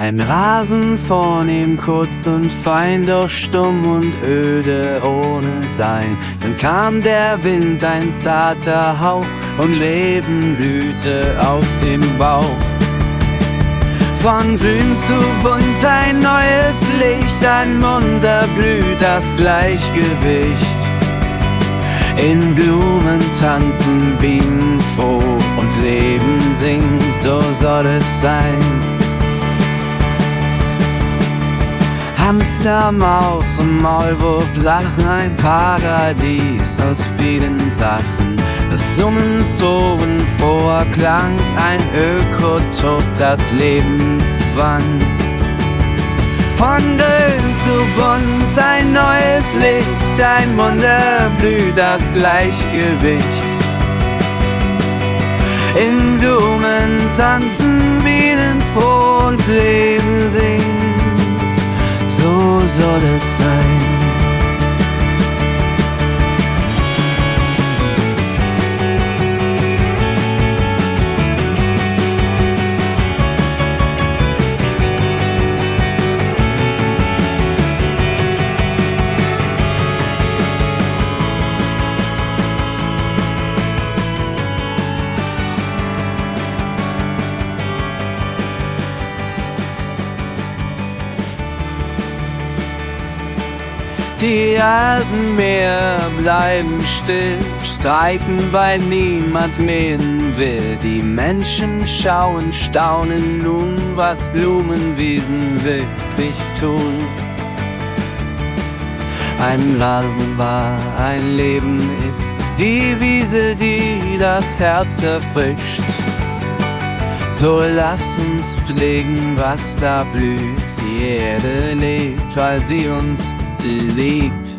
Ein Rasen vornehm, kurz und fein, doch stumm und öde ohne Sein. Dann kam der Wind, ein zarter Hauch, und Leben blühte aus dem Bauch. Von grün zu bunt ein neues Licht, ein Wunder blüht das Gleichgewicht. In Blumen tanzen Bienen froh und Leben singt, so soll es sein. Hamster, Maus und Maulwurf lachen, ein Paradies aus vielen Sachen. Das Summen so ein froher Klang, ein Ökotop, das Lebenszwang. Von grün zu bunt ein neues Licht, ein Wunder blüht das Gleichgewicht. In Blumen tanzen Bienen froh und Leben singt, so soll es sein. Die Rasenmäher bleiben still, streiken, weil niemand mähen will. Die Menschen schauen, staunen nun, was Blumenwiesen wirklich tun. Ein Rasen war, ein Leben ist, die Wiese, die das Herz erfrischt. So lasst uns pflegen, was da blüht. Die Erde lebt, weil sie uns liebt.